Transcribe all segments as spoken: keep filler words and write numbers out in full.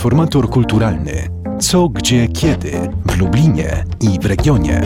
Informator kulturalny. Co, gdzie, kiedy w Lublinie i w regionie.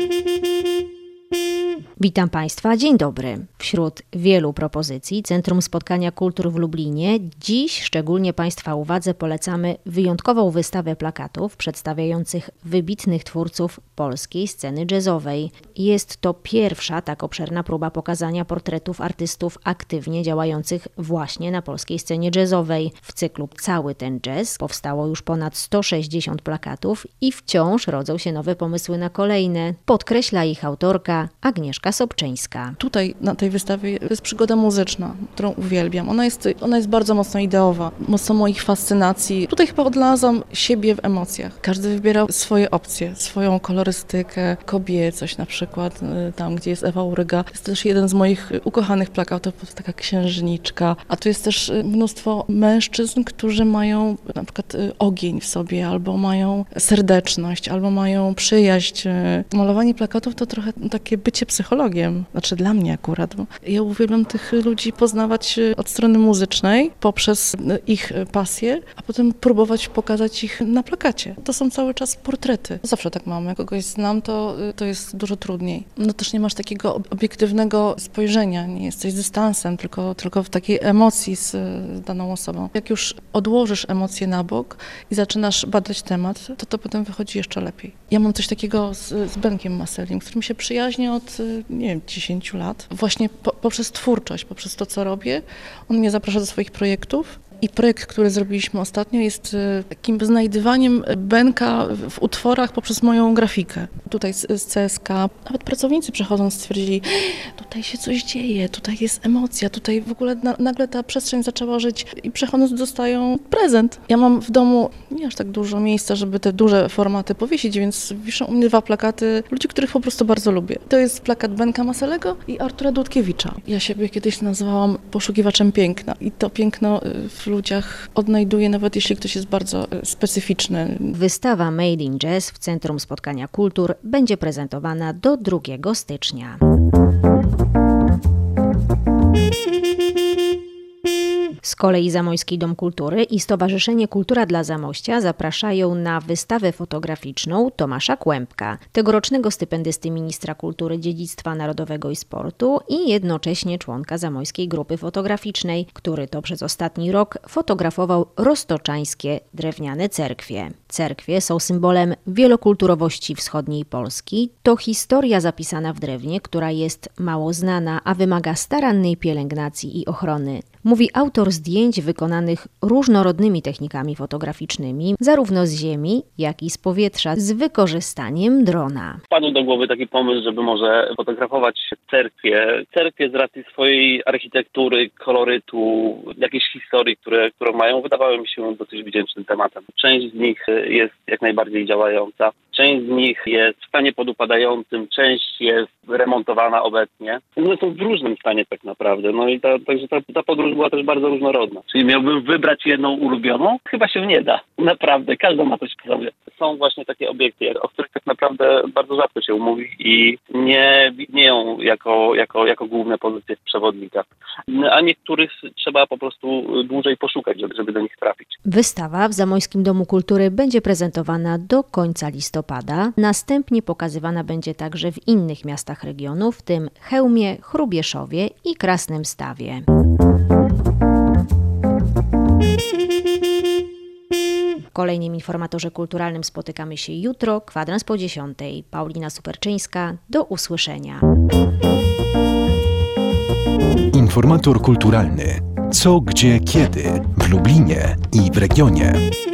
Witam Państwa, dzień dobry. Wśród wielu propozycji Centrum Spotkania Kultur w Lublinie dziś szczególnie Państwa uwadze polecamy wyjątkową wystawę plakatów przedstawiających wybitnych twórców polskiej sceny jazzowej. Jest to pierwsza tak obszerna próba pokazania portretów artystów aktywnie działających właśnie na polskiej scenie jazzowej. W cyklu Cały ten jazz powstało już ponad sto sześćdziesiąt plakatów i wciąż rodzą się nowe pomysły na kolejne. Podkreśla ich autorka Agnieszka Sobczyńska. Tutaj na tej wystawie jest przygoda muzyczna, którą uwielbiam. Ona jest, ona jest bardzo mocno ideowa, mocno moich fascynacji. Tutaj chyba odnalazłam siebie w emocjach. Każdy wybierał swoje opcje, swoją kolorystykę, kobiecość na przykład, tam gdzie jest Ewa Uryga. Jest też jeden z moich ukochanych plakatów, taka księżniczka. A tu jest też mnóstwo mężczyzn, którzy mają na przykład ogień w sobie, albo mają serdeczność, albo mają przyjaźń. Malowanie plakatów to trochę takie bycie psychologiem. Znaczy dla mnie akurat. Bo ja uwielbiam tych ludzi poznawać od strony muzycznej poprzez ich pasję, a potem próbować pokazać ich na plakacie. To są cały czas portrety. Zawsze tak mam. Jak kogoś znam, to, to jest dużo trudniej. No też nie masz takiego obiektywnego spojrzenia. Nie jesteś dystansem, tylko, tylko w takiej emocji z daną osobą. Jak już odłożysz emocje na bok i zaczynasz badać temat, to to potem wychodzi jeszcze lepiej. Ja mam coś takiego z, z Benkiem Maselim, którym się przyjaźnię od nie wiem, dziesięciu lat. Właśnie po, poprzez twórczość, poprzez to, co robię, on mnie zaprasza do swoich projektów. I projekt, który zrobiliśmy ostatnio, jest takim znajdywaniem Benka w utworach poprzez moją grafikę. Tutaj z, z C S K, nawet pracownicy przechodząc stwierdzili, tutaj się coś dzieje, tutaj jest emocja, tutaj w ogóle na, nagle ta przestrzeń zaczęła żyć i przechodząc dostają prezent. Ja mam w domu nie aż tak dużo miejsca, żeby te duże formaty powiesić, więc wiszą u mnie dwa plakaty ludzi, których po prostu bardzo lubię. To jest plakat Benka Maselego i Artura Dudkiewicza. Ja siebie kiedyś nazwałam poszukiwaczem piękna i to piękno w ludziach odnajduję, nawet jeśli ktoś jest bardzo specyficzny. Wystawa Made in Jazz w Centrum Spotkania Kultur będzie prezentowana do drugiego stycznia. Z kolei Zamojski Dom Kultury i Stowarzyszenie Kultura dla Zamościa zapraszają na wystawę fotograficzną Tomasza Kłębka, tegorocznego stypendysty Ministra Kultury, Dziedzictwa Narodowego i Sportu i jednocześnie członka Zamojskiej Grupy Fotograficznej, który to przez ostatni rok fotografował roztoczańskie drewniane cerkwie. Cerkwie są symbolem wielokulturowości wschodniej Polski. To historia zapisana w drewnie, która jest mało znana, a wymaga starannej pielęgnacji i ochrony. Mówi autor zdjęć wykonanych różnorodnymi technikami fotograficznymi, zarówno z ziemi, jak i z powietrza, z wykorzystaniem drona. Wpadł do głowy taki pomysł, żeby może fotografować cerkwie. Cerkwie z racji swojej architektury, kolorytu, jakiejś historii, które, którą mają, wydawały mi się dosyć wdzięcznym tematem. Część z nich jest jak najbardziej działająca. Część z nich jest w stanie podupadającym, część jest remontowana obecnie. One są w różnym stanie tak naprawdę. No i ta, także ta, ta podróż była też bardzo różnorodna. Czyli miałbym wybrać jedną ulubioną? Chyba się nie da. Naprawdę, każda ma coś w sobie. Są właśnie takie obiekty, o których tak naprawdę bardzo rzadko się mówi i nie widnieją jako, jako, jako główne pozycje w przewodnikach. A niektórych trzeba po prostu dłużej poszukać, żeby, żeby do nich trafić. Wystawa w Zamojskim Domu Kultury będzie prezentowana do końca listopada. Następnie pokazywana będzie także w innych miastach regionu, w tym Chełmie, Chrubieszowie i Krasnymstawie. W kolejnym informatorze kulturalnym spotykamy się jutro, kwadrans po dziesiątej. Paulina Superczyńska, do usłyszenia. Informator kulturalny. Co, gdzie, kiedy w Lublinie i w regionie.